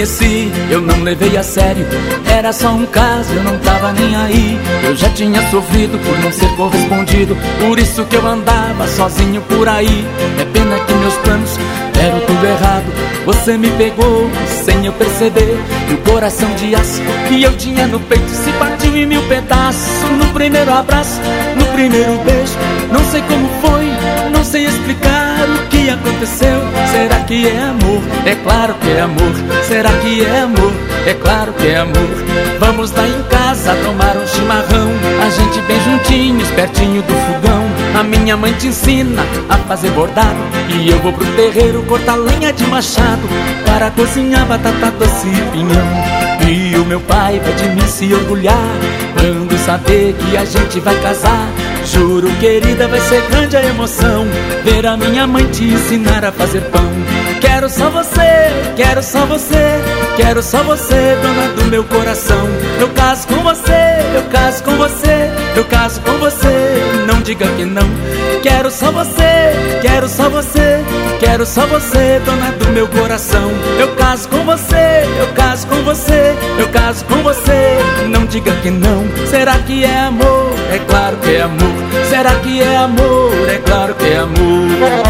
conheci, eu não levei a sério. Era só um caso, eu não tava nem aí. Eu já tinha sofrido por não ser correspondido, por isso que eu andava sozinho por aí. É pena que meus planos deram tudo errado. Você me pegou sem eu perceber, e o coração de aço que eu tinha no peito se partiu em mil pedaços. No primeiro abraço, no primeiro beijo, não sei como foi, não sei explicar o que aconteceu. Será que é amor? É claro que é amor. Será que é amor? É claro que é amor. Vamos lá em casa tomar um chimarrão, a gente bem juntinhos, pertinho do fogão. A minha mãe te ensina a fazer bordado, e eu vou pro terreiro cortar lenha de machado para cozinhar batata doce e pinhão. E o meu pai vai de mim se orgulhar quando saber que a gente vai casar. Juro, querida, vai ser grande a emoção ver a minha mãe te ensinar a fazer pão. Quero só você, quero só você, quero só você, dona do meu coração. Eu caso com você, eu caso com você, eu caso com você, não diga que não. Quero só você, quero só você, quero só você, dona do meu coração. Eu caso com você, eu caso com você, eu caso com você, não diga que não. Será que é amor? É claro que é amor. Será que é amor? É claro que é amor.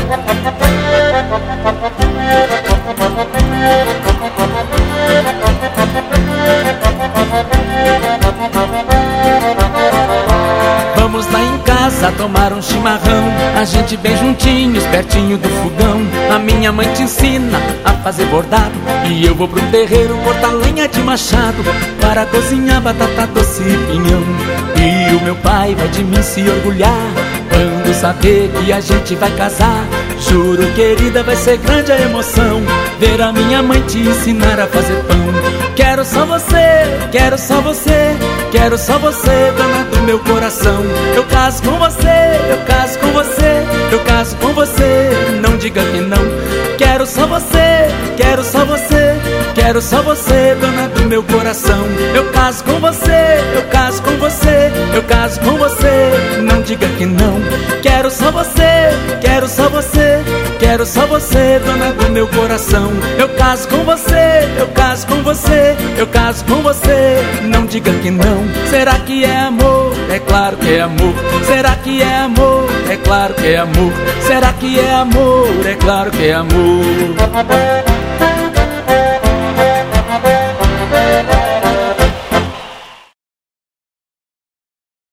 Vamos lá em casa tomar um chimarrão, a gente bem juntinhos, pertinho do fogão. A minha mãe te ensina a fazer bordado, e eu vou pro terreiro cortar lenha de machado para cozinhar batata doce e pinhão. E o meu pai vai de mim se orgulhar quando saber que a gente vai casar. Juro, querida, vai ser grande a emoção ver a minha mãe te ensinar a fazer pão. Quero só você, quero só você, quero só você, dona do meu coração. Eu caso com você, eu caso com você, eu caso com você, não diga que não. Quero só você, quero só você, quero só você, dona do meu coração. Eu caso com você, eu caso com você, eu caso com você, não diga que não. Quero só você, quero só você, quero só você, dona do meu coração. Eu caso com você, eu caso com você, eu caso com você, não diga que não. Será que é amor? É claro que é amor. Será que é amor? É claro que é amor. Será que é amor? É claro que é amor.